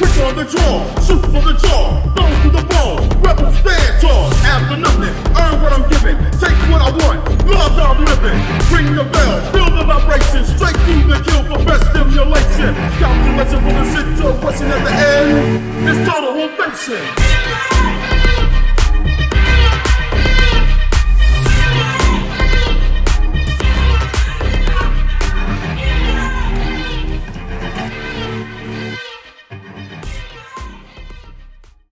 Quick on the draw, shoot for the jaw, throw to the ball. Rebels stand tall, after nothing. Earn what I'm giving, take what I want. Love I'm living. Ring the bell, feel the vibration. Straight through the kill for best stimulation. Calculation for the situation at the end. It's total ovation.